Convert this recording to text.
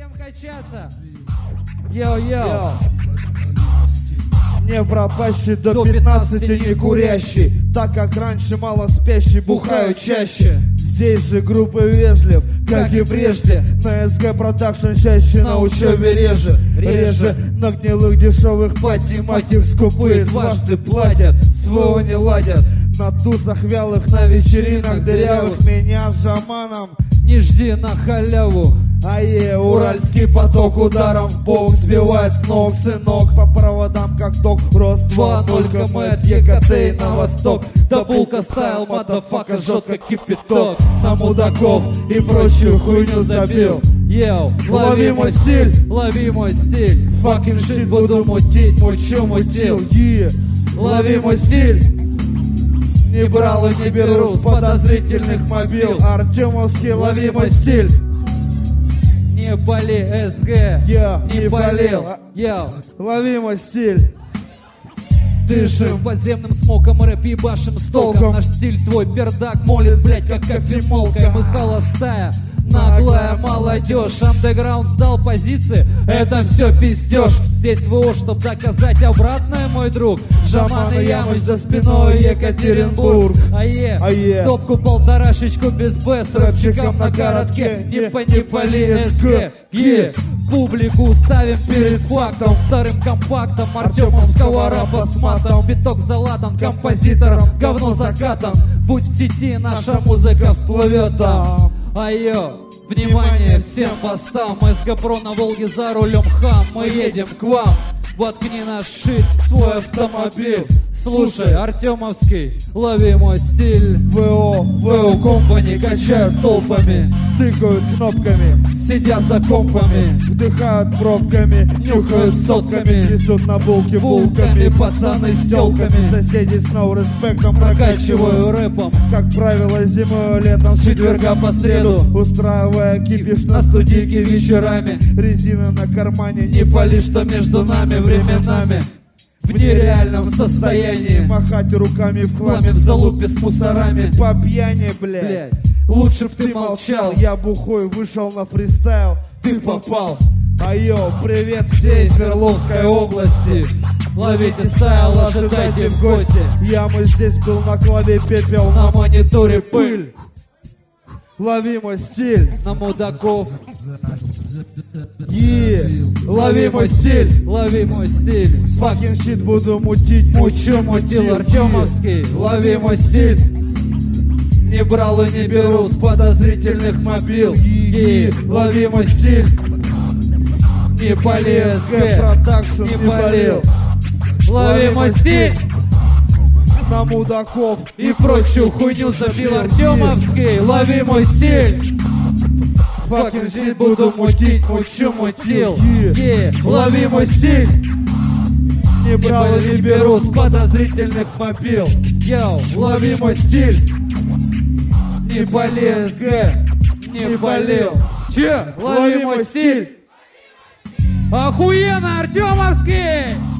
Всем качаться. Йоу-йоу. Не пропащий до 15 не курящий, так как раньше мало спящий, бухают чаще. Здесь же группы вежлив, как и прежде. На СГ продакшн чаще, на учебе реже. На гнилых дешевых пати мать их скупые дважды платят, своего не ладят. На тусах вялых, на вечеринах дырявых меня с жаманом не жди на халяву. Уральский поток ударом в бок сбивает с ног, сынок. По проводам как ток, рост 2-0 км от ЕКТ и на восток. Дабулка стайл, мадафака, жжет как кипяток. На мудаков и прочую хуйню забил. Йоу, лови мой стиль, лови мой стиль. Fucking shit буду мутить, мучу мутил. Лови мой стиль. Не брал и не беру с подозрительных мобил. Артемовский, лови мой стиль. Не боли, СГ, не болел. Лови мой стиль. Дышим подземным смоком, рэп ебашим с толком. Наш стиль твой пердак молит, блять, как кофемолка. Мы холостая, наглая молодежь. Андеграунд сдал позиции, это все пиздеж. Здесь ВО, чтоб доказать обратное, мой друг. Жаман и Ямыч за спиной, Екатеринбург. Топку полторашечку без Б с рэпчиком на коротке. Не поли, СГ, публику ставим перед фактом. Вторым компактом артемовского рэпа с матом. Биток заладан композитором, говно закатом. Будь в сети, наша музыка всплывет там. Айо, внимание всем постам. СГ Про на Волге за рулем хам. Мы едем к вам. Воткни наш шит в свой автомобиль. Слушай, Артемовский, лови мой стиль. ВО компани качают толпами, тыкают кнопками, сидят за компами, вдыхают пробками, нюхают сотками, несут на булки булками, пацаны с телками. Соседи с ноу респектом прокачиваю рэпом, как правило зимой и летом, с четверга по среду, устраивая кипиш на студийке вечерами. Резина на кармане, не пали, что между нами временами в нереальном состоянии. Махать руками в хламе, в залупе с мусорами. По пьяни, блядь. Лучше б ты молчал. Я бухой вышел на фристайл, ты попал. Айо, привет всей Свердловской области. Ловите стайл, ожидайте в гости. Мы здесь был на клаве пепел, на мониторе пыль. Лови мой стиль. На мудаков. Лови мой стиль. Лови мой стиль. Fucking shit буду мутить, мутил. Артемовский, лови мой стиль. Не брал и не беру с подозрительных мобил. Лови мой стиль. Не болел, продакшн не болел. Лови мой стиль. На мудаков и прочую хуйню забил Артемовский. Лови мой стиль. Fucking shit буду мутить, мутил. Лови мой стиль. Не брал и не беру с подозрительных мобил. Лови мой стиль. Не болел, не болел. Лови мой стиль. Охуенно, Артемовский!